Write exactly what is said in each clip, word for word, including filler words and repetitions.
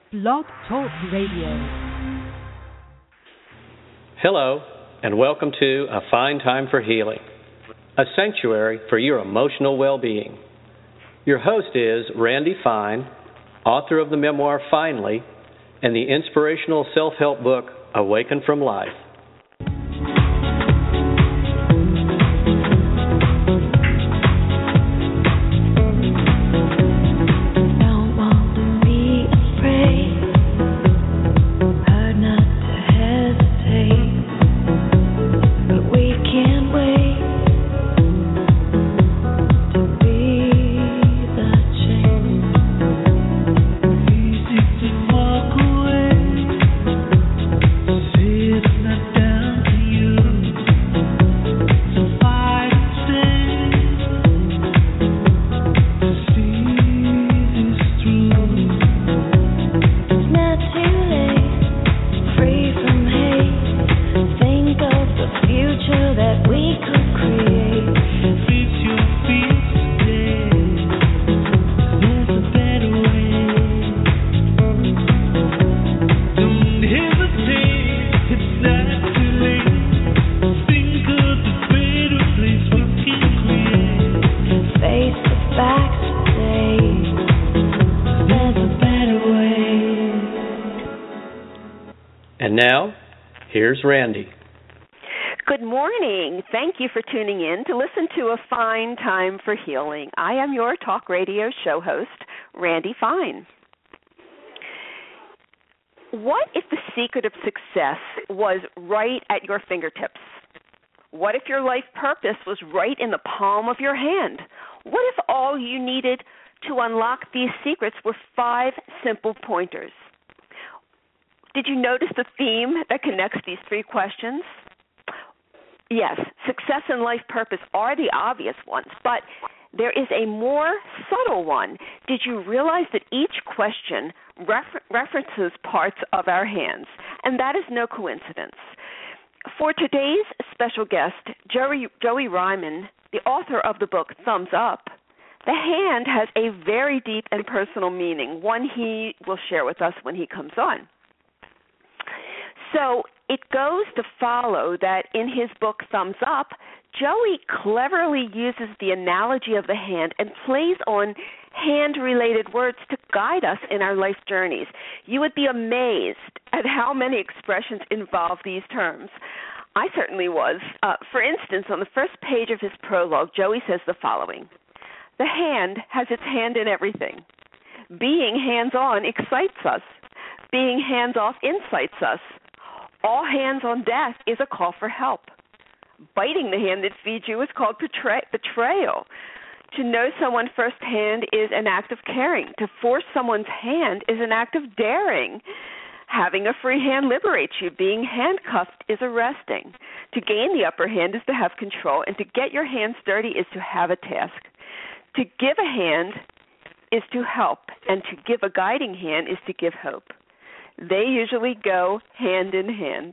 Blog Talk Radio. Hello, and welcome to A Fine Time for Healing, a sanctuary for your emotional well-being. Your host is Randy Fine, author of the memoir Finally, and the inspirational self-help book Awaken from Life. And now, here's Randy. Good morning. Thank you for tuning in to listen to A Fine Time for Healing. I am your talk radio show host, Randy Fine. What if the secret of success was right at your fingertips? What if your life purpose was right in the palm of your hand? What if all you needed to unlock these secrets were five simple pointers? Did you notice the theme that connects these three questions? Yes, success and life purpose are the obvious ones, but there is a more subtle one. Did you realize that each question refer- references parts of our hands? And that is no coincidence. For today's special guest, Joey, Joey Ryman, the author of the book Thumbs Up, the hand has a very deep and personal meaning, one he will share with us when he comes on. So it goes to follow that in his book, Thumbs Up, Joey cleverly uses the analogy of the hand and plays on hand-related words to guide us in our life journeys. You would be amazed at how many expressions involve these terms. I certainly was. Uh, for instance, on the first page of his prologue, Joey says the following: "The hand has its hand in everything. Being hands-on excites us. Being hands-off incites us. All hands on deck is a call for help. Biting the hand that feeds you is called betray- betrayal. To know someone firsthand is an act of caring. To force someone's hand is an act of daring. Having a free hand liberates you. Being handcuffed is arresting. To gain the upper hand is to have control, and to get your hands dirty is to have a task. To give a hand is to help, and to give a guiding hand is to give hope. They usually go hand in hand."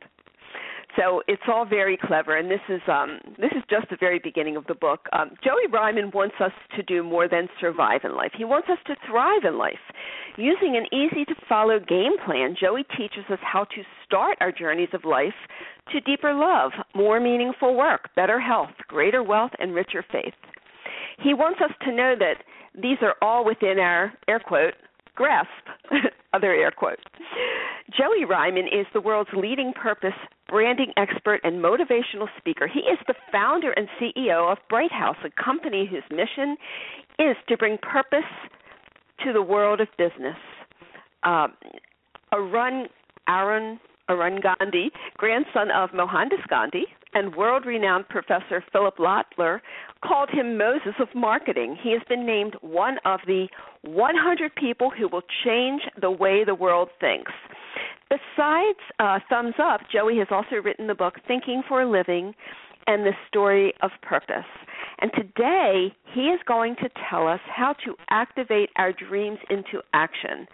So it's all very clever, and this is um, this is just the very beginning of the book. Um, Joey Ryman wants us to do more than survive in life. He wants us to thrive in life. Using an easy-to-follow game plan, Joey teaches us how to start our journeys of life to deeper love, more meaningful work, better health, greater wealth, and richer faith. He wants us to know that these are all within our, air quote, grasp, other air quotes. Joey Ryman is the world's leading purpose branding expert and motivational speaker. He is the founder and C E O of Bright House, a company whose mission is to bring purpose to the world of business. Um, Arun, Arun, Arun Gandhi, grandson of Mohandas Gandhi, and world-renowned Professor Philip Lottler called him Moses of marketing. He has been named one of the one hundred people who will change the way the world thinks. Besides uh, Thumbs Up, Joey has also written the book Thinking for a Living and The Story of Purpose. And today he is going to tell us how to activate our dreams into action.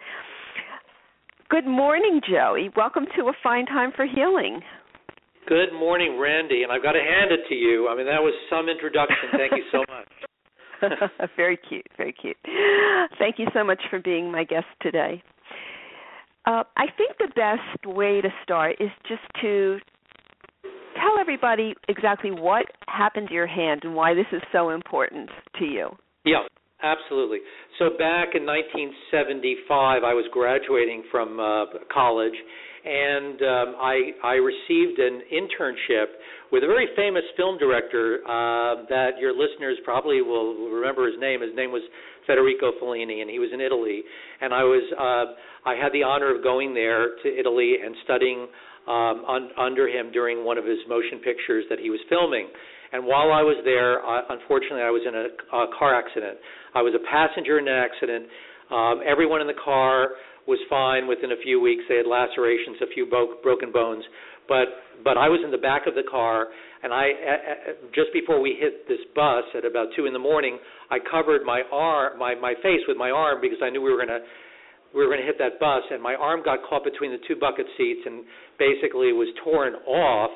Good morning, Joey. Welcome to A Fine Time for Healing. Good morning, Randy, and I've got to hand it to you. I mean, that was some introduction. Thank you so much. Very cute, very cute. Thank you so much for being my guest today. Uh, I think the best way to start is just to tell everybody exactly what happened to your hand and why this is so important to you. Yeah, absolutely. So back in nineteen seventy-five, I was graduating from uh, college, and um, I, I received an internship with a very famous film director uh, that your listeners probably will remember his name. His name was Federico Fellini, and he was in Italy. And I was uh, I had the honor of going there to Italy and studying um, un, under him during one of his motion pictures that he was filming. And while I was there, uh, unfortunately, I was in a, a car accident. I was a passenger in an accident. Um, everyone in the car was fine within a few weeks. They had lacerations, a few bo- broken bones. But but I was in the back of the car, and I uh, just before we hit this bus at about two in the morning, I covered my arm, my, my face with my arm because I knew we were going to we were going to hit that bus, and my arm got caught between the two bucket seats and basically was torn off.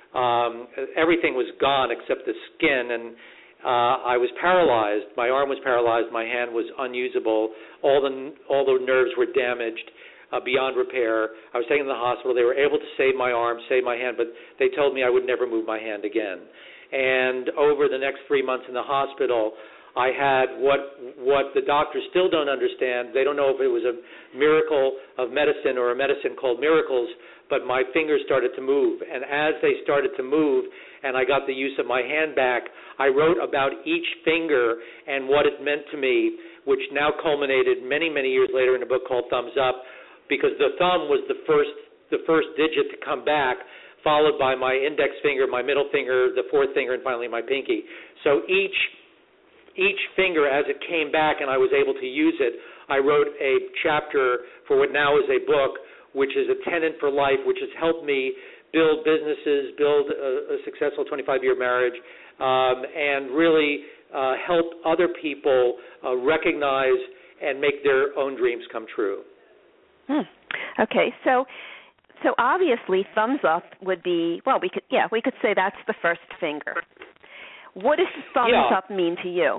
Um, everything was gone except the skin, and uh, I was paralyzed. My arm was paralyzed. My hand was unusable. All the all the nerves were damaged uh, beyond repair. I was taken to the hospital. They were able to save my arm, save my hand, but they told me I would never move my hand again. And over the next three months in the hospital, I had what what the doctors still don't understand. They don't know if it was a miracle of medicine or a medicine called miracles, but my fingers started to move. And as they started to move and I got the use of my hand back, I wrote about each finger and what it meant to me, which now culminated many, many years later in a book called Thumbs Up, because the thumb was the first the first digit to come back, followed by my index finger, my middle finger, the fourth finger, and finally my pinky. So each each finger, as it came back and I was able to use it, I wrote a chapter for what now is a book, which is a tenet for life, which has helped me build businesses, build a, a successful twenty-five-year marriage, um, and really uh, help other people uh, recognize and make their own dreams come true. Hmm. Okay, so so obviously thumbs up would be, well, we could yeah, we could say that's the first finger. What does thumbs yeah. up mean to you?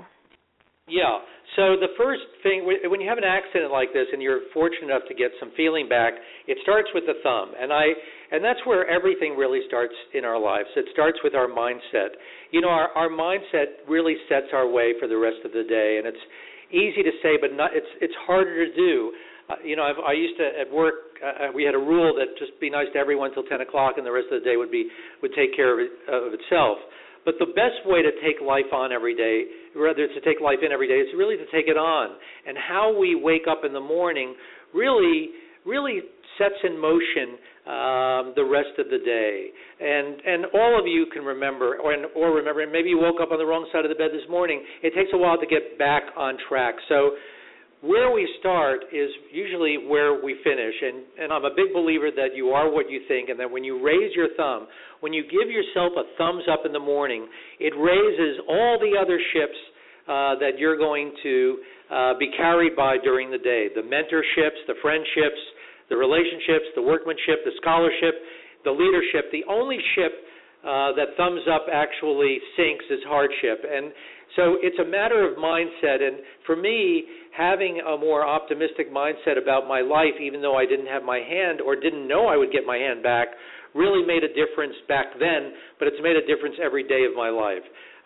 Yeah. So the first thing, when you have an accident like this and you're fortunate enough to get some feeling back, it starts with the thumb. And I and that's where everything really starts in our lives. It starts with our mindset. You know, our, our mindset really sets our way for the rest of the day. And it's easy to say, but not, it's it's harder to do. Uh, you know, I've, I used to, at work, uh, we had a rule that just be nice to everyone until ten o'clock and the rest of the day would be would take care of, it, of itself. But the best way to take life on every day, rather to take life in every day, is really to take it on. And how we wake up in the morning really, really sets in motion um, the rest of the day. And and all of you can remember, or, or remember, and maybe you woke up on the wrong side of the bed this morning. It takes a while to get back on track. So where we start is usually where we finish, and, and I'm a big believer that you are what you think, and that when you raise your thumb, when you give yourself a thumbs up in the morning, it raises all the other ships uh, that you're going to uh, be carried by during the day, the mentorships, the friendships, the relationships, the workmanship, the scholarship, the leadership. The only ship uh, that thumbs up actually sinks is hardship, and so it's a matter of mindset, and for me, having a more optimistic mindset about my life, even though I didn't have my hand or didn't know I would get my hand back, really made a difference back then, but it's made a difference every day of my life.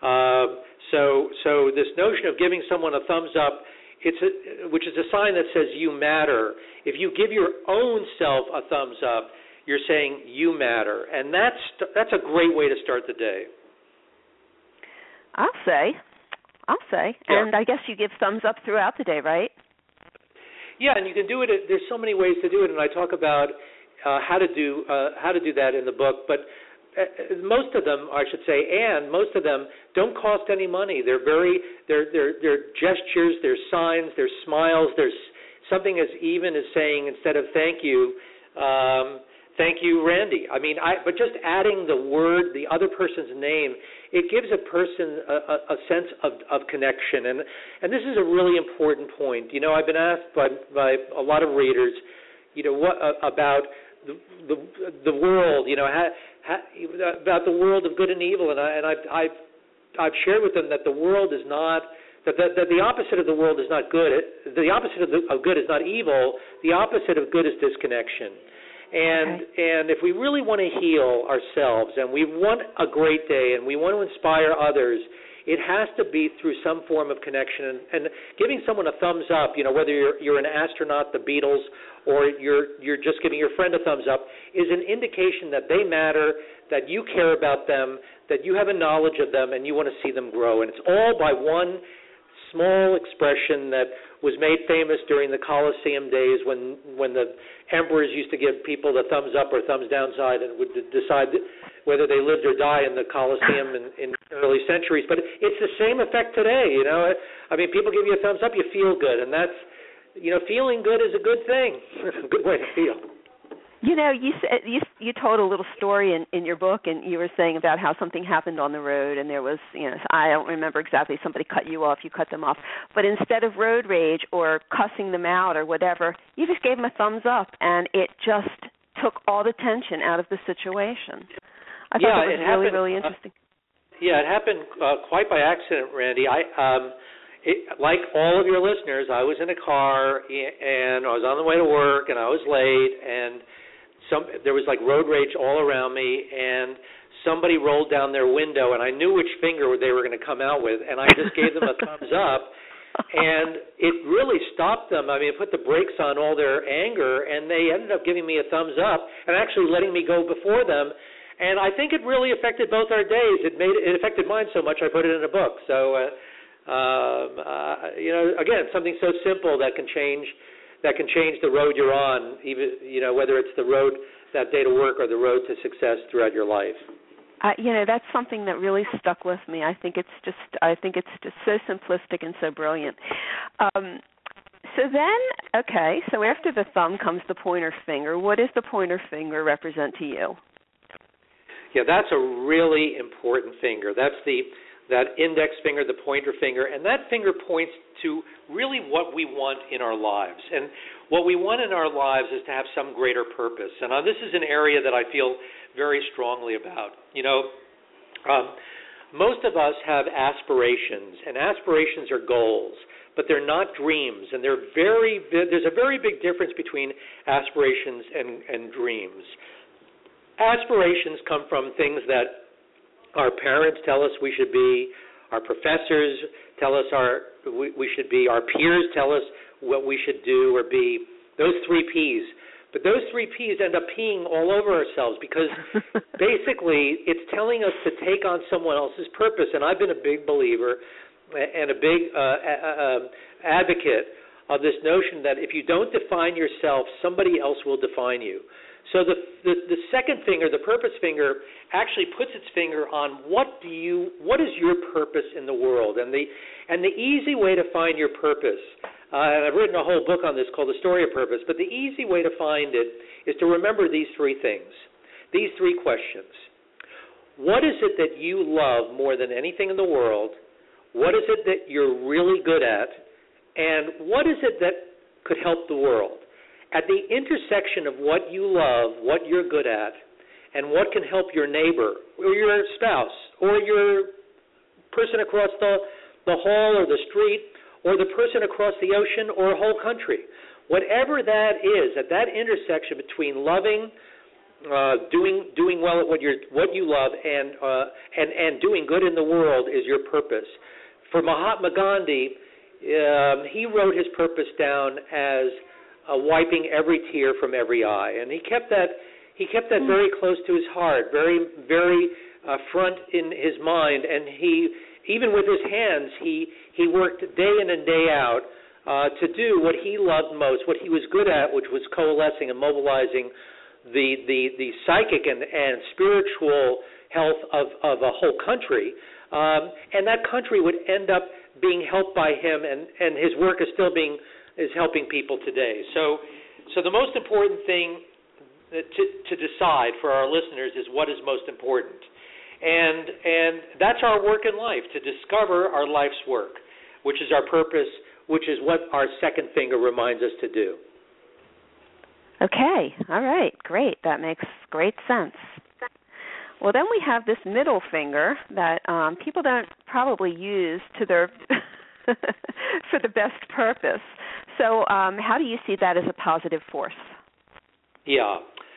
Uh, so so this notion of giving someone a thumbs up, it's a, which is a sign that says you matter. If you give your own self a thumbs up, you're saying you matter, and that's that's a great way to start the day. I'll say. I'll say. Yeah. And I guess you give thumbs up throughout the day, right? Yeah, and you can do it. There's so many ways to do it, and I talk about uh, how to do uh, how to do that in the book. But uh, most of them, I should say, and most of them don't cost any money. They're very they're they're they're gestures, they're signs, they're smiles. There's something as even as saying instead of thank you, um, thank you, Randy. I mean, I but just adding the word, the other person's name, it gives a person a, a, a sense of, of connection. And and this is a really important point. You know, I've been asked by, by a lot of readers, you know, what uh, about the, the the world, you know, how, how, about the world of good and evil. And, I, and I've, I've, I've shared with them that the world is not That the, that the opposite of the world is not good. The opposite of, the, of good is not evil. The opposite of good is disconnection. And okay. and if we really want to heal ourselves and we want a great day and we want to inspire others, it has to be through some form of connection. And, and giving someone a thumbs up, you know, whether you're, you're an astronaut, the Beatles, or you're you're just giving your friend a thumbs up, is an indication that they matter, that you care about them, that you have a knowledge of them, and you want to see them grow. And it's all by one small expression that was made famous during the Colosseum days when when the emperors used to give people the thumbs up or thumbs down side and would decide whether they lived or die in the Colosseum in, in early centuries. But it's the same effect today, you know. I mean, people give you a thumbs up, you feel good, and that's, you know, feeling good is a good thing. A good way to feel. You know, you said, you you told a little story in, in your book, and you were saying about how something happened on the road, and there was, you know, I don't remember exactly, somebody cut you off, you cut them off, but instead of road rage or cussing them out or whatever, you just gave them a thumbs up, and it just took all the tension out of the situation. I thought yeah, that was it really, happened, really interesting. Uh, yeah, it happened uh, quite by accident, Randy. I, um, it, like all of your listeners, I was in a car, and I was on the way to work, and I was late, and Some, there was like road rage all around me, and somebody rolled down their window, and I knew which finger they were going to come out with, and I just gave them a thumbs up, and it really stopped them. I mean, it put the brakes on all their anger, and they ended up giving me a thumbs up and actually letting me go before them, and I think it really affected both our days. It made it affected mine so much I put it in a book. So, uh, um, uh, you know, again, something so simple that can change. that can change the road you're on, even, you know, whether it's the road that day to work or the road to success throughout your life. Uh, you know, that's something that really stuck with me. I think it's just, I think it's just so simplistic and so brilliant. Um, so then, okay, so after the thumb comes the pointer finger. What does the pointer finger represent to you? Yeah, that's a really important finger. That's the that index finger, the pointer finger, and that finger points to really what we want in our lives. And what we want in our lives is to have some greater purpose. And uh, this is an area that I feel very strongly about. You know, um, most of us have aspirations, and aspirations are goals, but they're not dreams. And they're very there's a very big difference between aspirations and, and dreams. Aspirations come from things that our parents tell us we should be, our professors tell us our we, we should be, our peers tell us what we should do or be, those three P's. But those three P's end up peeing all over ourselves because basically it's telling us to take on someone else's purpose. And I've been a big believer and a big uh, uh, advocate of this notion that if you don't define yourself, somebody else will define you. So the, the the second finger, the purpose finger, actually puts its finger on what do you, what is your purpose in the world, and the and the easy way to find your purpose. Uh, and I've written a whole book on this called The Story of Purpose. But the easy way to find it is to remember these three things, these three questions. What is it that you love more than anything in the world? What is it that you're really good at? And what is it that could help the world? At the intersection of what you love, what you're good at, and what can help your neighbor or your spouse or your person across the, the hall or the street or the person across the ocean or a whole country, whatever that is, at that intersection between loving, uh, doing doing well at what you what you love, and uh, and and doing good in the world is your purpose. For Mahatma Gandhi, um, he wrote his purpose down as Uh, wiping every tear from every eye, and he kept that he kept that very close to his heart, very very uh, front in his mind. And he, even with his hands, he he worked day in and day out uh, to do what he loved most, what he was good at, which was coalescing and mobilizing the the, the psychic and, and spiritual health of, of a whole country. Um, and that country would end up being helped by him, and, and his work is still being is helping people today. So so the most important thing to, to decide for our listeners is what is most important. And and that's our work in life, to discover our life's work, which is our purpose, which is what our second finger reminds us to do. Okay. All right. Great. That makes great sense. Well, then we have this middle finger that um, people don't probably use to their for the best purpose. So um, how do you see that as a positive force? Yeah.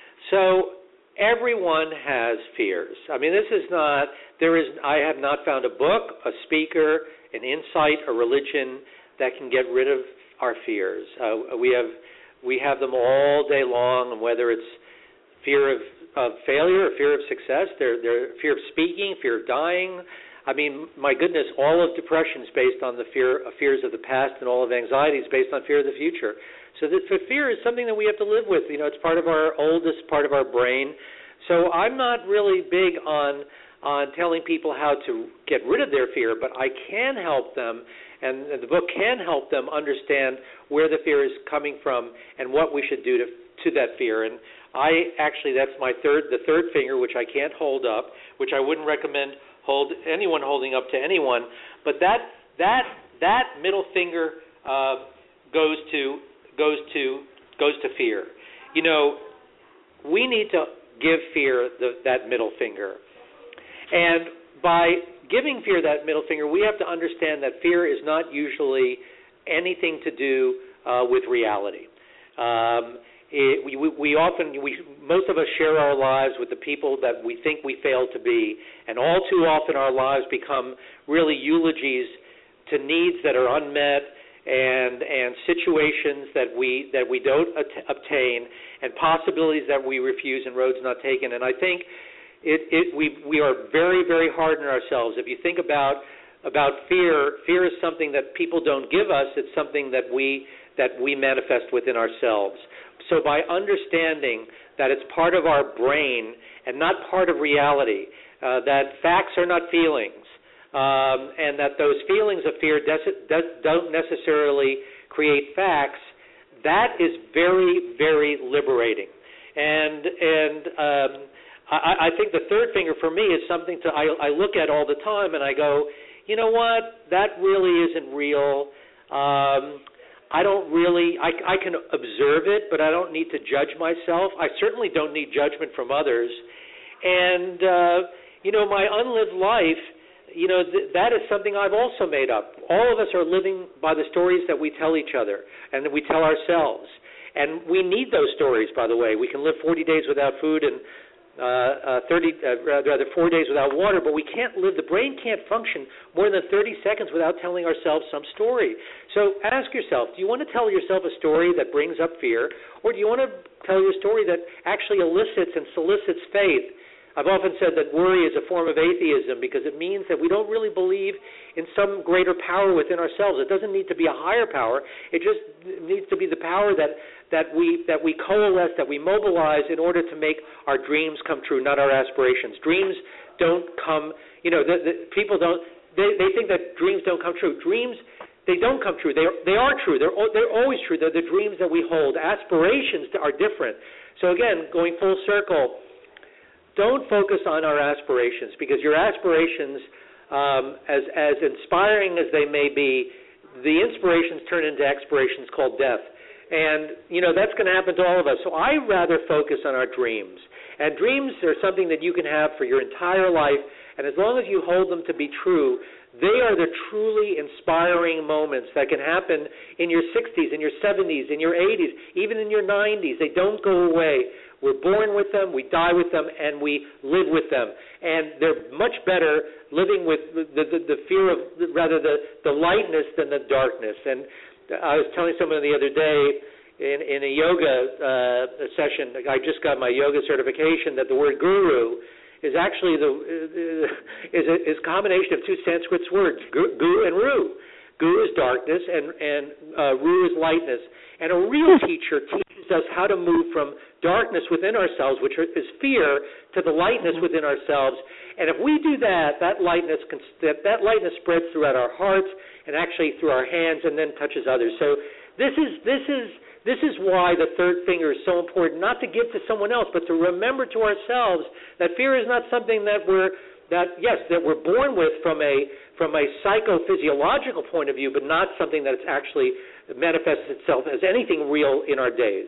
So everyone has fears. I mean, this is not, there is, I have not found a book, a speaker, an insight, a religion that can get rid of our fears. Uh, we have we have them all day long, and whether it's fear of, of failure or fear of success, they're, they're fear of speaking, fear of dying. I mean, my goodness, all of depression is based on the fear of fears of the past, and all of anxiety is based on fear of the future. So the, the fear is something that we have to live with. You know, it's part of our oldest part of our brain. So I'm not really big on on telling people how to get rid of their fear, but I can help them, and the book can help them understand where the fear is coming from and what we should do to to that fear. And I actually, that's my third, the third finger, which I can't hold up, which I wouldn't recommend hold anyone holding up to anyone. But that that that middle finger uh, goes to goes to goes to fear. You know, we need to give fear the, that middle finger, and by giving fear that middle finger, we have to understand that fear is not usually anything to do uh, with reality. Um, it, we, we often, we, most of us share our lives with the people that we think we fail to be, and all too often our lives become really eulogies to needs that are unmet and and situations that we that we don't at- obtain, and possibilities that we refuse and roads not taken. And I think It, it, we, we are very, very hard on ourselves. If you think about about fear, fear is something that people don't give us. It's something that we that we manifest within ourselves. So by understanding that it's part of our brain and not part of reality, uh, that facts are not feelings, um, and that those feelings of fear des- des- don't necessarily create facts, that is very, very liberating. And and um, I, I think the third finger for me is something to I, I look at all the time, and I go, you know what, that really isn't real. Um, I don't really, I, I can observe it, but I don't need to judge myself. I certainly don't need judgment from others. And, uh, you know, my unlived life, you know, th- that is something I've also made up. All of us are living by the stories that we tell each other and that we tell ourselves. And we need those stories, by the way. We can live forty days without food and Uh, uh, thirty, uh, rather four days without water, but we can't live, the brain can't function more than thirty seconds without telling ourselves some story. So ask yourself, do you want to tell yourself a story that brings up fear, or do you want to tell your story that actually elicits and solicits faith? I've often said that worry is a form of atheism because it means that we don't really believe in some greater power within ourselves. It doesn't need to be a higher power. It just needs to be the power that that we that we coalesce, that we mobilize in order to make our dreams come true, not our aspirations. Dreams don't come, you know, the, the, people don't, they, they think that dreams don't come true. Dreams, they don't come true. They they are true. They're they're always true. They're the dreams that we hold. Aspirations are different. So again, going full circle, don't focus on our aspirations, because your aspirations, um, as as inspiring as they may be, the inspirations turn into expirations called death. And, you know, that's going to happen to all of us. So I rather focus on our dreams. And dreams are something that you can have for your entire life, and as long as you hold them to be true, they are the truly inspiring moments that can happen in your sixties, in your seventies, in your eighties, even in your nineties. They don't go away. We're born with them, we die with them, and we live with them. And they're much better living with the, the, the fear of, rather, the, the lightness than the darkness. And I was telling someone the other day in, in a yoga uh, session, I just got my yoga certification, that the word guru is actually the is a, is a combination of two Sanskrit words, gu, gu and ru. Gu is darkness, and and uh, ru is lightness. And a real teacher teaches us how to move from darkness within ourselves, which is fear, to the lightness within ourselves. And if we do that, that lightness can, that, that lightness spreads throughout our hearts and actually through our hands, and then touches others. So this is this is this is why the third finger is so important, not to give to someone else, but to remember to ourselves that fear is not something that we're that yes that we're born with from a from a psychophysiological point of view, but not something that actually manifests itself as anything real in our days.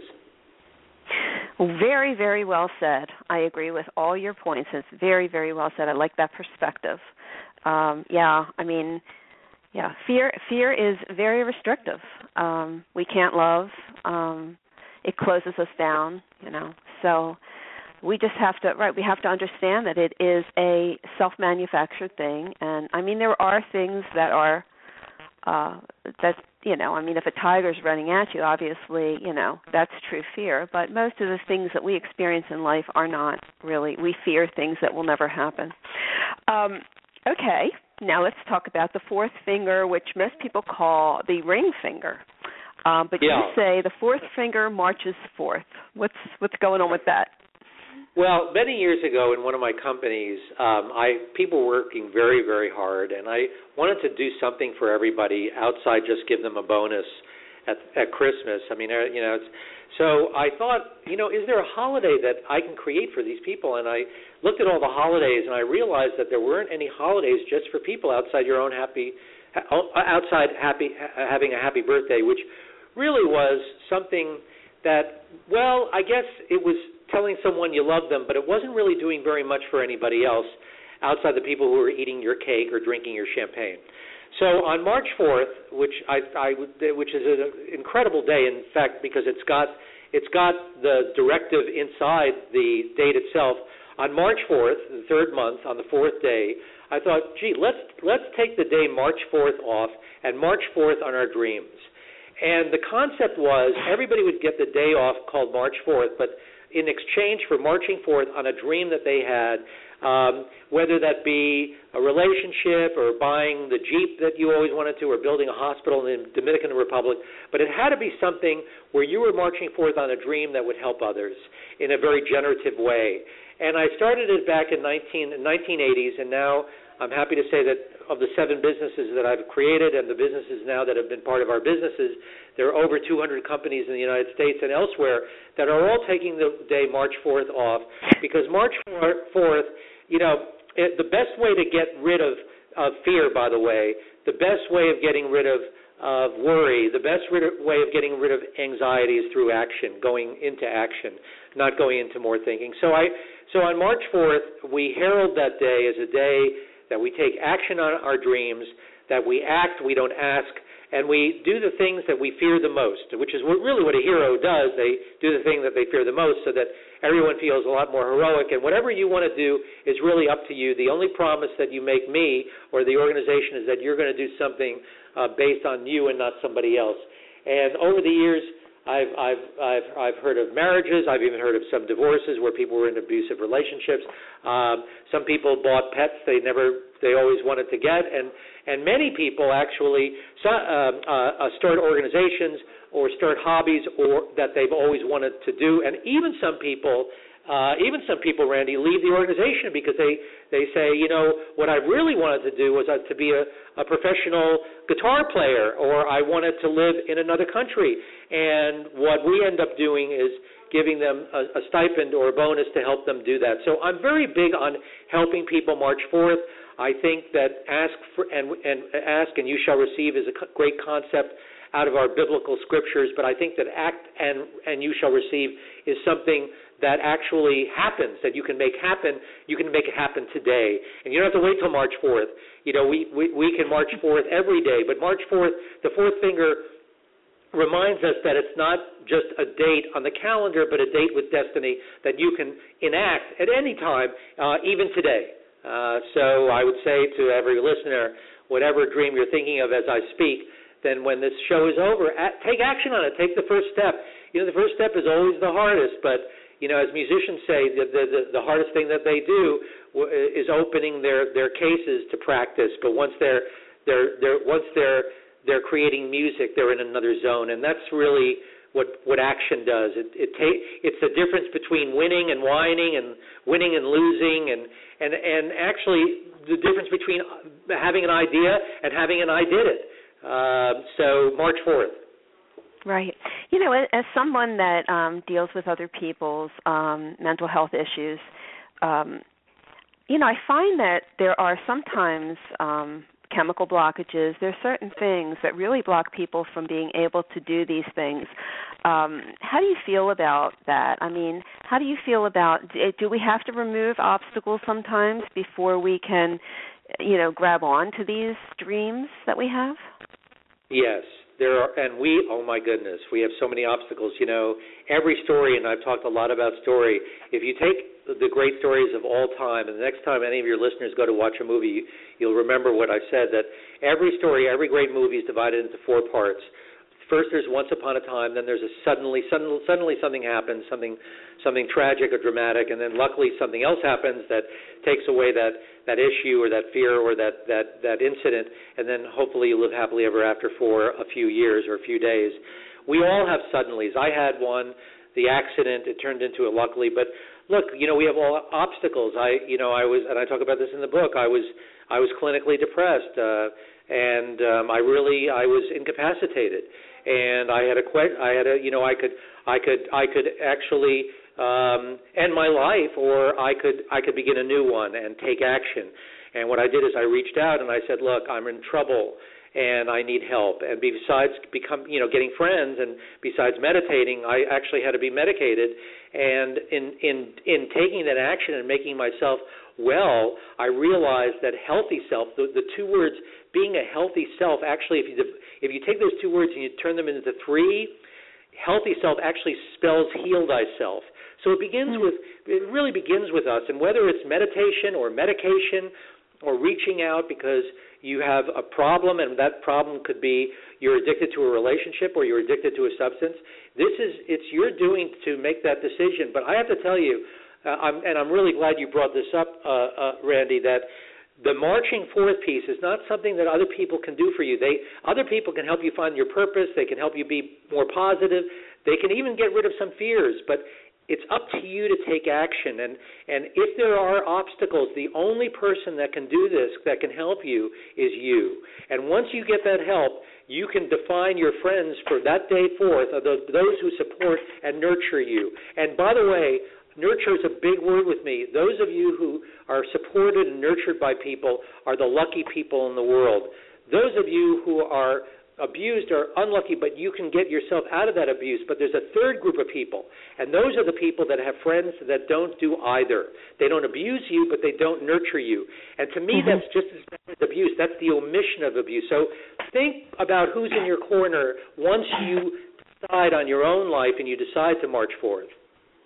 Very, very well said. I agree with all your points. It's very, very well said. I like that perspective. Um, yeah, I mean, Yeah, fear fear is very restrictive. Um, we can't love. Um, it closes us down, you know. So we just have to, right, we have to understand that it is a self-manufactured thing. And, I mean, there are things that are, uh, that, you know, I mean, if a tiger's running at you, obviously, you know, that's true fear. But most of the things that we experience in life are not really, we fear things that will never happen. Um, okay. Now let's talk about the fourth finger, which most people call the ring finger. Um, but yeah. you say the fourth finger marches forth. What's what's going on with that? Well, many years ago in one of my companies, um, I people were working very, very hard, and I wanted to do something for everybody outside just give them a bonus at, at Christmas. I mean, you know, it's, so I thought, you know, is there a holiday that I can create for these people? And I looked at all the holidays, and I realized that there weren't any holidays just for people outside your own happy, outside happy having a happy birthday, which really was something that, well, I guess it was telling someone you love them, but it wasn't really doing very much for anybody else outside the people who were eating your cake or drinking your champagne. So on March fourth, which I, I which is an incredible day, in fact, because it's got it's got the directive inside the date itself. On March fourth, the third month, on the fourth day, I thought, gee, let's let's take the day March fourth off and March fourth on our dreams. And the concept was everybody would get the day off called March fourth, but in exchange for marching forth on a dream that they had, um, whether that be a relationship or buying the Jeep that you always wanted to or building a hospital in the Dominican Republic, but it had to be something where you were marching forth on a dream that would help others in a very generative way. And I started it back in nineteen eighties, and now I'm happy to say that of the seven businesses that I've created and the businesses now that have been part of our businesses, there are over two hundred companies in the United States and elsewhere that are all taking the day March fourth off, because March fourth, you know, it, the best way to get rid of, of fear, by the way, the best way of getting rid of, of worry, the best rid of, way of getting rid of anxiety is through action, going into action, not going into more thinking. So I, so on March fourth, we herald that day as a day that we take action on our dreams, that we act, we don't ask, and we do the things that we fear the most, which is what, really what a hero does. They do the thing that they fear the most so that everyone feels a lot more heroic. And whatever you want to do is really up to you. The only promise that you make me or the organization is that you're going to do something uh, based on you and not somebody else. And over the years, I've, I've, I've, I've heard of marriages. I've even heard of some divorces where people were in abusive relationships. Um, some people bought pets they never, they always wanted to get, and and many people actually uh, uh, start organizations or start hobbies or that they've always wanted to do, and even some people. Uh, even some people, Randy, leave the organization because they, they say, you know, what I really wanted to do was uh, to be a, a professional guitar player, or I wanted to live in another country. And what we end up doing is giving them a, a stipend or a bonus to help them do that. So I'm very big on helping people March fourth. I think that ask for and, and ask and you shall receive is a co- great concept out of our biblical scriptures, but I think that act and, and you shall receive is something that actually happens, that you can make happen. You can make it happen today. And you don't have to wait till March fourth. You know, we, we, we can march forth every day, but March fourth, the fourth finger reminds us that it's not just a date on the calendar, but a date with destiny that you can enact at any time, uh, even today. Uh, so I would say to every listener, whatever dream you're thinking of as I speak, then when this show is over, at, take action on it. Take the first step. You know, the first step is always the hardest, but, you know, as musicians say, the, the, the hardest thing that they do is opening their, their cases to practice. But once they're, they're, they're, once they're, they're creating music, they're in another zone, and that's really what, what action does. It, it ta- it's the difference between winning and whining and winning and losing, and, and, and actually the difference between having an idea and having an I did it. Uh, so March fourth. Right. You know, as someone that um, deals with other people's um, mental health issues, um, you know, I find that there are sometimes um, chemical blockages. There are certain things that really block people from being able to do these things. Um, how do you feel about that? I mean, how do you feel about, do we have to remove obstacles sometimes before we can you know, grab on to these dreams that we have? Yes. There are, and we, oh my goodness, we have so many obstacles. You know, every story, and I've talked a lot about story, if you take the great stories of all time, and the next time any of your listeners go to watch a movie, you'll remember what I said, that every story, every great movie is divided into four parts. First there's once upon a time, then there's a suddenly, suddenly, suddenly something happens, something something tragic or dramatic, and then luckily something else happens that takes away that, that issue or that fear or that, that, that incident, and then hopefully you live happily ever after for a few years or a few days. We all have suddenlies. I had one, the accident, it turned into it luckily, but look, you know, we have all obstacles. I, you know, I was, and I talk about this in the book, I was, I was clinically depressed, uh, and um, I really, I was incapacitated. And I had a, I had a, you know, I could, I could, I could actually um, end my life, or I could, I could begin a new one and take action. And what I did is I reached out and I said, look, I'm in trouble and I need help. And besides become, you know, getting friends, and besides meditating, I actually had to be medicated. And in in in taking that action and making myself well, I realized that healthy self, the, the two words, being a healthy self, actually, if you if you take those two words and you turn them into three, healthy self actually spells heal thyself. So it begins with, it really begins with us, and whether it's meditation or medication or reaching out because you have a problem, and that problem could be you're addicted to a relationship or you're addicted to a substance, this is, it's your doing to make that decision. But I have to tell you, uh, I'm, and I'm really glad you brought this up, uh, uh, Randy, that the marching forth piece is not something that other people can do for you. They, other people can help you find your purpose. They can help you be more positive. They can even get rid of some fears, but it's up to you to take action. And, and if there are obstacles, the only person that can do this, that can help you, is you. And once you get that help, you can define your friends for that day forth, of those, those who support and nurture you. And by the way, nurture is a big word with me. Those of you who are supported and nurtured by people are the lucky people in the world. Those of you who are abused are unlucky, but you can get yourself out of that abuse. But there's a third group of people, and those are the people that have friends that don't do either. They don't abuse you, but they don't nurture you. And to me, mm-hmm. that's just as bad as abuse. That's the omission of abuse. So think about who's in your corner once you decide on your own life and you decide to march forth.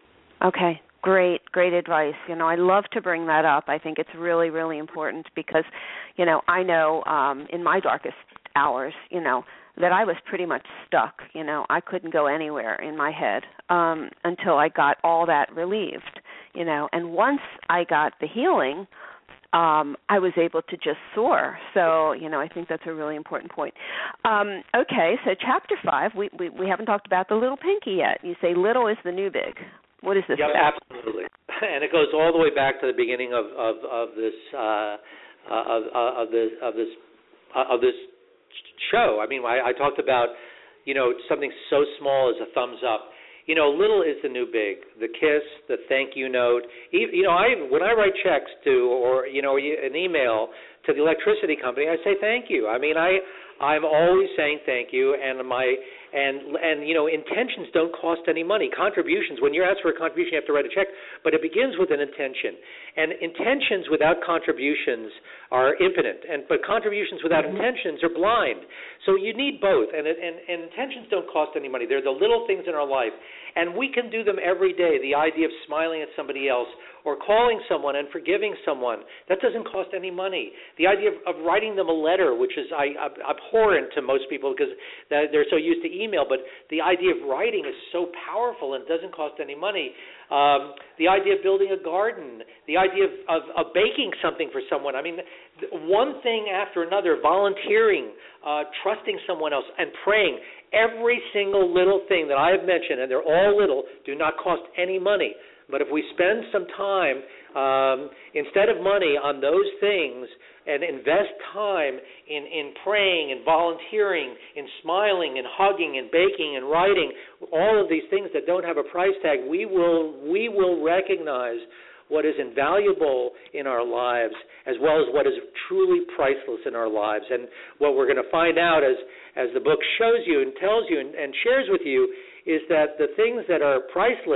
Okay. Great, great advice. You know, I love to bring that up. I think it's really, really important because, you know, I know um, in my darkest hours, you know, that I was pretty much stuck. You know, I couldn't go anywhere in my head um, until I got all that relieved, you know. And once I got the healing, um, I was able to just soar. So, you know, I think that's a really important point. Um, okay, so chapter five, we, we, we haven't talked about the little pinky yet. You say little is the new big. What is this? Yep, about? Absolutely. And it goes all the way back to the beginning of of, of this uh, of, of this of this uh, of this show. I mean, I, I talked about, you know, something so small as a thumbs up. You know, little is the new big. The kiss, the thank you note. You know, I when I write checks to, or you know, an email to the electricity company, I say thank you. I mean, I I'm always saying thank you, and my and and you know, intentions don't cost any money. Contributions, when you're asked for a contribution, you have to write a check, but it begins with an intention. And intentions without contributions are impotent, and but contributions without mm-hmm. intentions are blind. So you need both, and, and and intentions don't cost any money. They're the little things in our life, and we can do them every day. The idea of smiling at somebody else, or calling someone and forgiving someone, that doesn't cost any money. The idea of, of writing them a letter, which is I, abhorrent to most people because they're so used to email, but the idea of writing is so powerful and doesn't cost any money. Um, the idea of building a garden, the idea of, of, of baking something for someone. I mean, one thing after another, volunteering, uh, trusting someone else, and praying. Every single little thing that I have mentioned, and they're all little, do not cost any money. But if we spend some time, um, instead of money, on those things and invest time in, in praying and volunteering, in smiling and hugging and baking and writing, all of these things that don't have a price tag, we will we will recognize what is invaluable in our lives as well as what is truly priceless in our lives. And what we're going to find out as, as the book shows you and tells you and, and shares with you is that the things that are priceless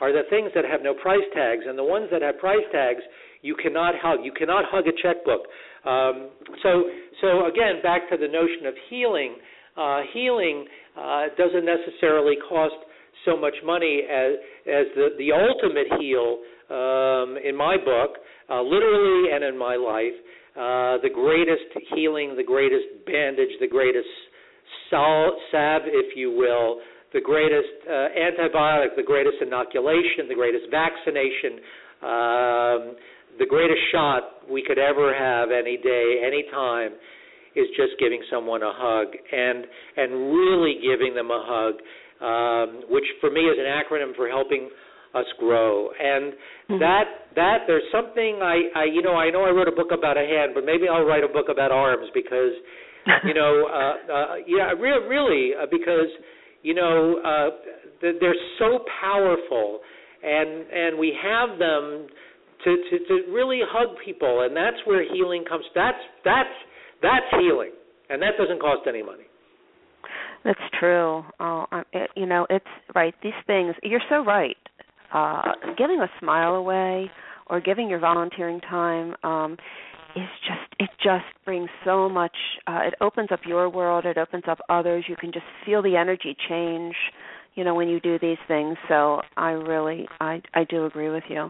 are the things that have no price tags, and the ones that have price tags you cannot hug. You cannot hug a checkbook. Um, so, so again, back to the notion of healing. Uh, healing uh, doesn't necessarily cost so much money as as the the ultimate heal. Um, in my book, uh, literally, and in my life, uh, the greatest healing, the greatest bandage, the greatest sal- salve, if you will, the greatest uh, antibiotic, the greatest inoculation, the greatest vaccination. Um, The greatest shot we could ever have any day, any time, is just giving someone a hug and and really giving them a hug, um, which for me is an acronym for helping us grow. And mm-hmm. that that there's something I, I you know I know I wrote a book about a hand, but maybe I'll write a book about arms because you know uh, uh, yeah re- really uh, because you know uh, they're so powerful and and we have them. To, to, to really hug people, and that's where healing comes. That's that's that's healing, and that doesn't cost any money. That's true. Oh, it, you know, it's right. These things, you're so right. Uh, giving a smile away or giving your volunteering time um, is just it just brings so much. Uh, it opens up your world. It opens up others. You can just feel the energy change, you know, when you do these things. So I really, I I do agree with you.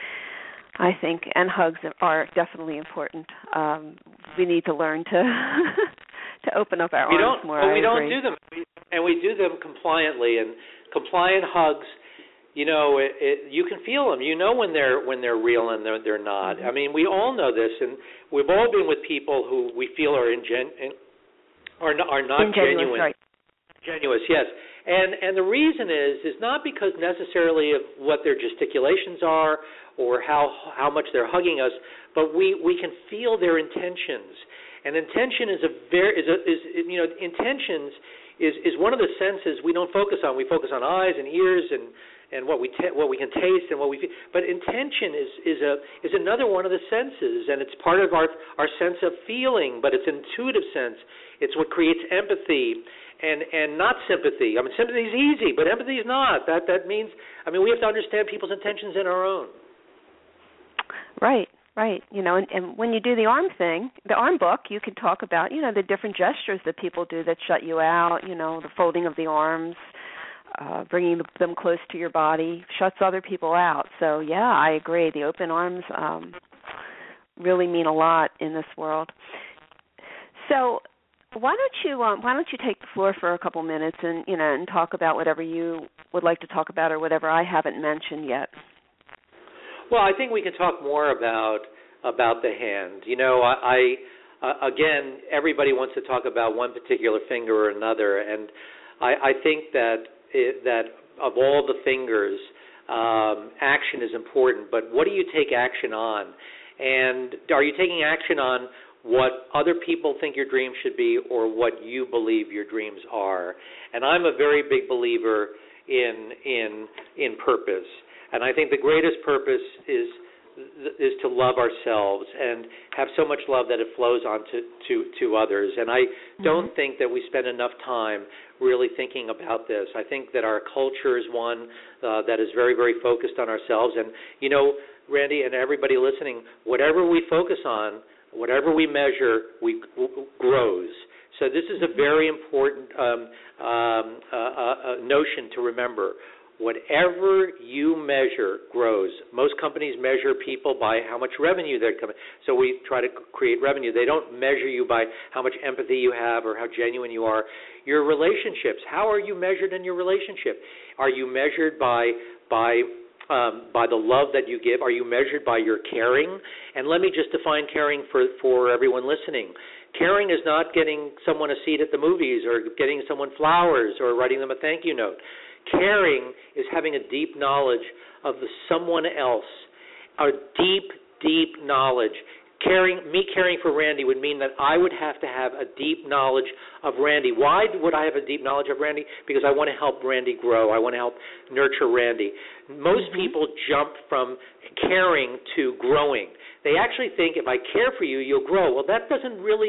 I think, and hugs are definitely important. Um, we need to learn to to open up our we arms don't, more. But we I don't agree. do them, and we do them compliantly. And compliant hugs, you know, it, it, you can feel them. You know when they're when they're real and they're they're not. Mm-hmm. I mean, we all know this, and we've all been with people who we feel are ingen are not, are not Ingenuous, genuine. right. Genuous, yes. And and the reason is is not because necessarily of what their gesticulations are or how how much they're hugging us, but we, we can feel their intentions. And intention is a very is a, is you know intentions is, is one of the senses we don't focus on. We focus on eyes and ears and, and what we te- what we can taste and what we feel. But intention is is a is another one of the senses, and it's part of our our sense of feeling, but it's an intuitive sense. It's what creates empathy. And and not sympathy. I mean, sympathy is easy, but empathy is not. That that means, I mean, we have to understand people's intentions and our own. Right, right. You know, and, and when you do the arm thing, the arm book, you can talk about, you know, the different gestures that people do that shut you out. You know, the folding of the arms, uh, bringing them close to your body, shuts other people out. So yeah, I agree. The open arms um, really mean a lot in this world. So. Why don't you um, Why don't you take the floor for a couple minutes and you know and talk about whatever you would like to talk about or whatever I haven't mentioned yet? Well, I think we can talk more about about the hand. You know, I, I uh, again, everybody wants to talk about one particular finger or another, and I, I think that it, that of all the fingers, um, action is important. But what do you take action on? And are you taking action on what other people think your dreams should be or what you believe your dreams are? And I'm a very big believer in in in purpose. And I think the greatest purpose is is to love ourselves and have so much love that it flows on to, to, to others. And I don't mm-hmm. think that we spend enough time really thinking about this. I think that our culture is one uh, that is very, very focused on ourselves. And, you know, Randy and everybody listening, whatever we focus on, whatever we measure, we w- grows. So this is a very important um, um, uh, uh, notion to remember. Whatever you measure grows. Most companies measure people by how much revenue they're coming. So we try to create revenue. They don't measure you by how much empathy you have or how genuine you are. Your relationships, how are you measured in your relationship? Are you measured by by um, by the love that you give? Are you measured by your caring? And let me just define caring for, for everyone listening. Caring is not getting someone a seat at the movies or getting someone flowers or writing them a thank you note. Caring is having a deep knowledge of the someone else, a deep, deep knowledge. Caring, me caring for Randy would mean that I would have to have a deep knowledge of Randy. Why would I have a deep knowledge of Randy? Because I want to help Randy grow. I want to help nurture Randy. Most mm-hmm. people jump from caring to growing. They actually think if I care for you, you'll grow. Well, that doesn't really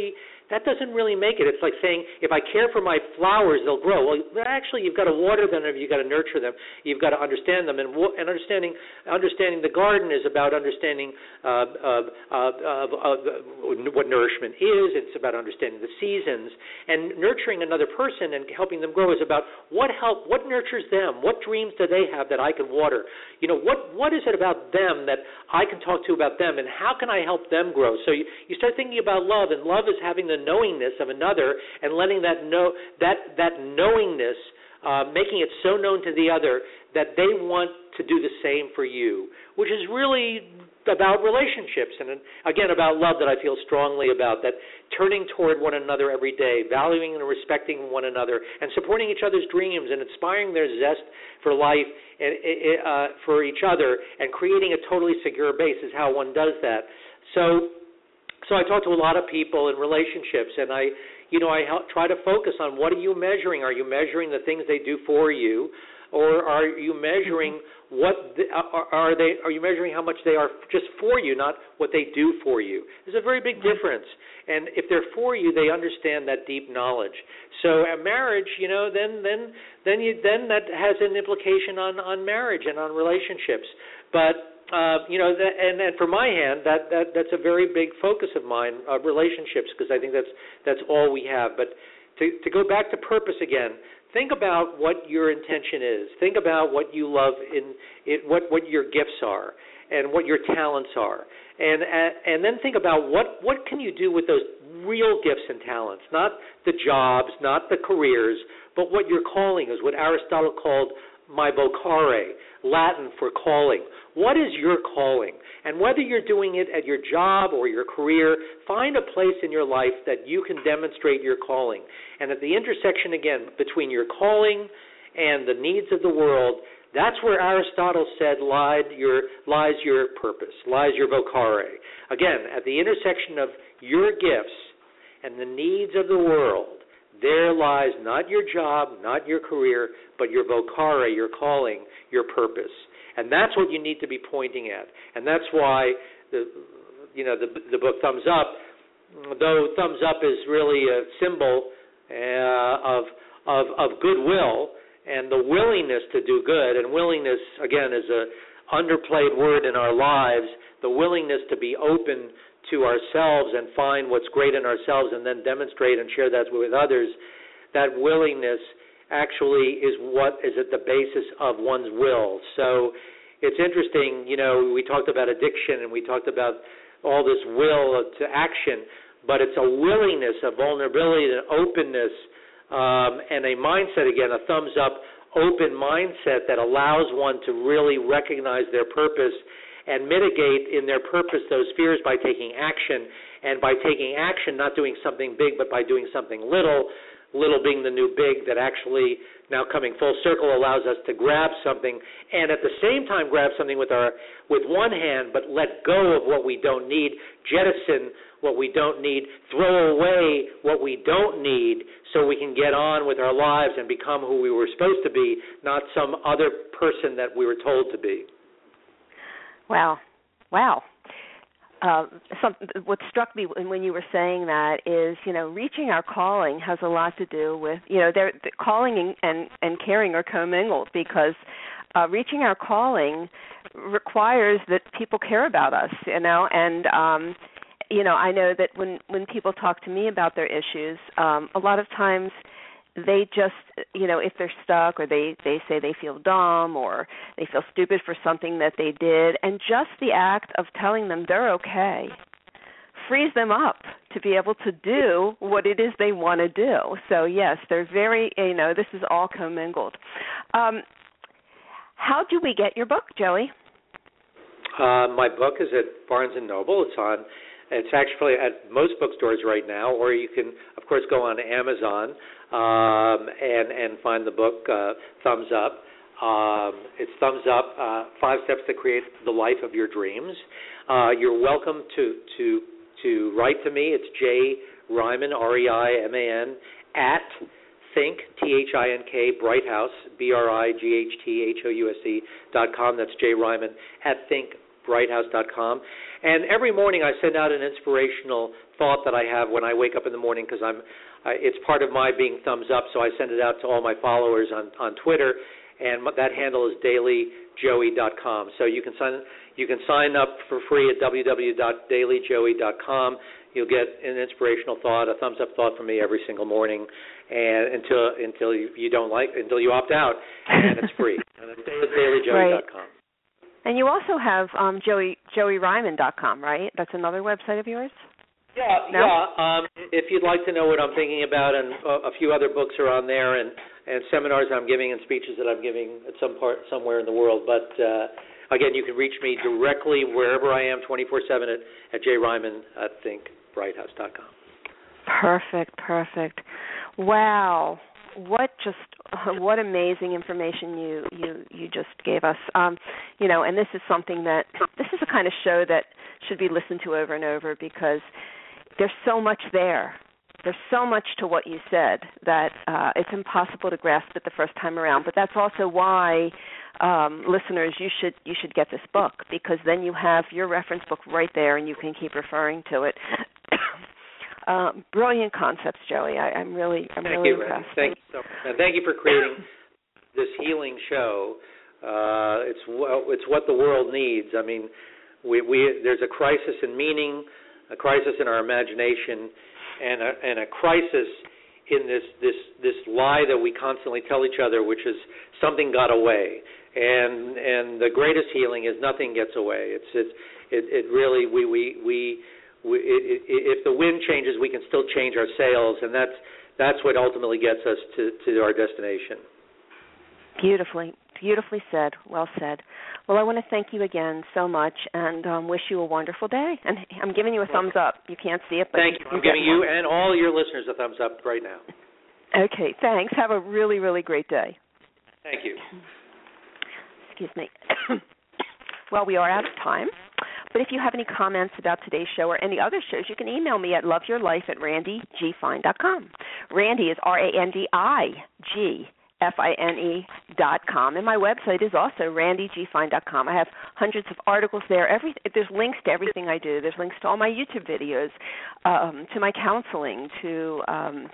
that doesn't really make it. It's like saying, if I care for my flowers, they'll grow. Well, actually, you've got to water them, you've got to nurture them, you've got to understand them. And, and understanding understanding the garden is about understanding uh, uh, uh, uh, what nourishment is. It's about understanding the seasons. And nurturing another person and helping them grow is about what help, what nurtures them, what dreams do they have that I can water. You know, what what is it about them that I can talk to about them, and how can I help them grow? So you, you start thinking about love, and love is having the knowingness of another and letting that know that that knowingness, uh, making it so known to the other that they want to do the same for you, which is really about relationships, and again about love that I feel strongly about, that turning toward one another every day, valuing and respecting one another, and supporting each other's dreams and inspiring their zest for life and uh, for each other, and creating a totally secure base is how one does that. So So I talk to a lot of people in relationships, and I, you know, I help, try to focus on what are you measuring? Are you measuring the things they do for you, or are you measuring what the, are, are they? Are you measuring how much they are just for you, not what they do for you? There's a very big difference. And if they're for you, they understand that deep knowledge. So a marriage, you know, then then then you then that has an implication on on marriage and on relationships, but. Uh, you know, that, and, and for my hand, that, that that's a very big focus of mine, uh, relationships, because I think that's that's all we have. But to to go back to purpose again, think about what your intention is. Think about what you love in it, what what your gifts are, and what your talents are, and and, and then think about what what can you do with those real gifts and talents, not the jobs, not the careers, but what your calling is, what Aristotle called my vocare, Latin for calling. What is your calling? And whether you're doing it at your job or your career, find a place in your life that you can demonstrate your calling. And at the intersection, again, between your calling and the needs of the world, that's where Aristotle said lied your, lies your purpose, lies your vocare. Again, at the intersection of your gifts and the needs of the world, there lies not your job, not your career, but your vocare, your calling, your purpose. And that's what you need to be pointing at. And that's why the you know the the book Thumbs Up, though Thumbs Up is really a symbol uh, of of of goodwill and the willingness to do good. And willingness, again, is a underplayed word in our lives. The willingness to be open to ourselves and find what's great in ourselves and then demonstrate and share that with others. That willingness actually is what is at the basis of one's will. So it's interesting, you know, we talked about addiction and we talked about all this will to action, but it's a willingness, a vulnerability, an openness, um, and a mindset, again, a thumbs up, open mindset that allows one to really recognize their purpose and mitigate in their purpose those fears by taking action, and by taking action, not doing something big, but by doing something little, little being the new big, that actually, now coming full circle, allows us to grab something, and at the same time grab something with our with one hand, but let go of what we don't need, jettison what we don't need, throw away what we don't need, so we can get on with our lives and become who we were supposed to be, not some other person that we were told to be. Wow. Wow. Uh, some, what struck me when you were saying that is, you know, reaching our calling has a lot to do with, you know, the calling and, and, and caring are commingled, because uh, reaching our calling requires that people care about us, you know, and, um, you know, I know that when, when people talk to me about their issues, um, a lot of times they just, you know, if they're stuck or they, they say they feel dumb or they feel stupid for something that they did, and just the act of telling them they're okay frees them up to be able to do what it is they want to do. So, yes, they're very, you know, this is all commingled. Um, how do we get your book, Joey? Uh, my book is at Barnes and Noble. It's on. It's actually at most bookstores right now, or you can, of course, go on Amazon um, and and find the book uh, Thumbs Up. Um, it's Thumbs Up: uh, Five Steps to Create the Life of Your Dreams. Uh, you're welcome to to to write to me. It's J Reiman, R E I M A N, at Think, T H I N K, Brighthouse, B R I G H T H O U S E dot com. That's J Reiman at Think bright house dot com. And every morning I send out an inspirational thought that I have when I wake up in the morning, because I'm, I, it's part of my being thumbs up, so I send it out to all my followers on, on Twitter, and that handle is daily joey dot com. So you can sign you can sign up for free at w w w dot daily joey dot com. You'll get an inspirational thought, a thumbs up thought from me every single morning, and until until you, you don't like until you opt out, and it's free. And it's daily joey dot com. Right. And you also have um, Joey Joey Ryman dot com, right? That's another website of yours? Yeah, no? yeah. Um, if you'd like to know what I'm thinking about, and a, a few other books are on there, and, and seminars I'm giving and speeches that I'm giving at some part somewhere in the world. But uh, again, you can reach me directly wherever I am, twenty-four seven at at jryman at think bright house dot com. Perfect, perfect. Wow. What just what amazing information you, you, you just gave us. Um, you know, and this is something that this is the kind of show that should be listened to over and over, because there's so much there. There's so much to what you said that uh, it's impossible to grasp it the first time around. But that's also why, um, listeners, you should you should get this book, because then you have your reference book right there and you can keep referring to it. Uh, brilliant concepts, Joey. I, I'm really, I'm thank really you, impressed. Thank you so much. And thank you for creating this healing show. Uh, it's it's what the world needs. I mean, we, we there's a crisis in meaning, a crisis in our imagination, and a, and a crisis in this this this lie that we constantly tell each other, which is something got away. And and the greatest healing is nothing gets away. It's it's it, it really we we we. We, it, it, if the wind changes, we can still change our sails, and that's that's what ultimately gets us to, to our destination. Beautifully, beautifully said. Well said. Well, I want to thank you again so much, and um, wish you a wonderful day. And I'm giving you a thumbs up. You can't see it, but thank you. I'm giving you and all your listeners a thumbs up right now. Okay, thanks. Have a really, really great day. Thank you. Excuse me. Well, we are out of time. But if you have any comments about today's show or any other shows, you can email me at loveyourlife at randy g fine dot com. Randy is R A N D I G F I N E dot com. And my website is also randy g fine dot com. I have hundreds of articles there. Every, there's links to everything I do. There's links to all my YouTube videos, um, to my counseling, to um,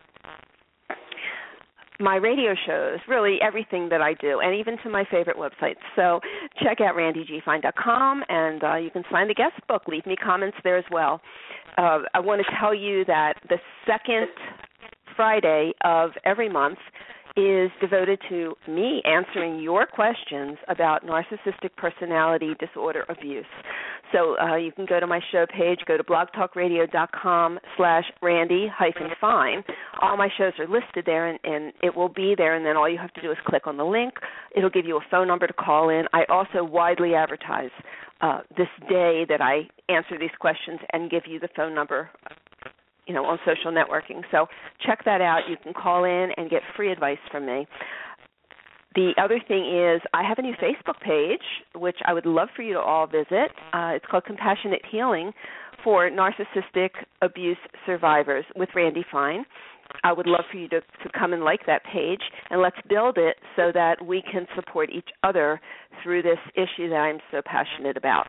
my radio shows, really everything that I do, and even to my favorite websites. So check out randy g fine dot com, and uh, you can sign the guest book. Leave me comments there as well. Uh, I want to tell you that the second Friday of every month is devoted to me answering your questions about narcissistic personality disorder abuse. So uh, you can go to my show page, go to blogtalkradio.com slash Randy hyphen Fine. All my shows are listed there, and, and it will be there, and then all you have to do is click on the link. It'll give you a phone number to call in. I also widely advertise uh, this day that I answer these questions and give you the phone number, you know, on social networking. So check that out. You can call in and get free advice from me. The other thing is I have a new Facebook page, which I would love for you to all visit. Uh, it's called Compassionate Healing for Narcissistic Abuse Survivors with Randy Fine. I would love for you to, to come and like that page, and let's build it so that we can support each other through this issue that I'm so passionate about.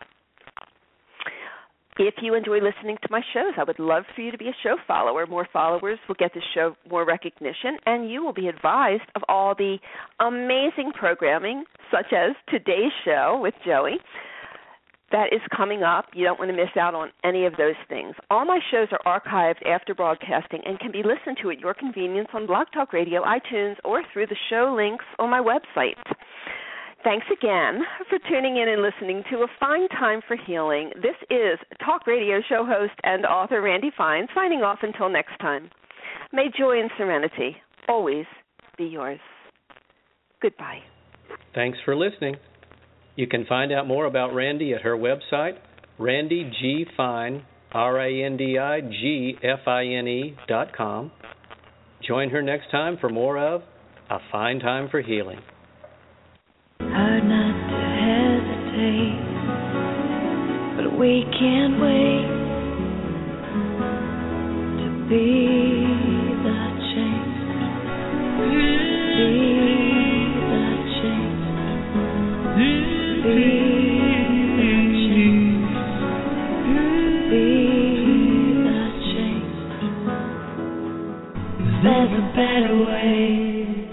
If you enjoy listening to my shows, I would love for you to be a show follower. More followers will get the show more recognition, and you will be advised of all the amazing programming, such as today's show with Joey, that is coming up. You don't want to miss out on any of those things. All my shows are archived after broadcasting and can be listened to at your convenience on Blog Talk Radio, iTunes, or through the show links on my website. Thanks again for tuning in and listening to A Fine Time for Healing. This is talk radio show host and author Randy Fine, signing off until next time. May joy and serenity always be yours. Goodbye. Thanks for listening. You can find out more about Randy at her website, Randy G. Fine, R A N D I G F I N E dot com. Join her next time for more of A Fine Time for Healing. Hard not to hesitate, but we can't wait to be the change, be the change, be the change. there's a better way.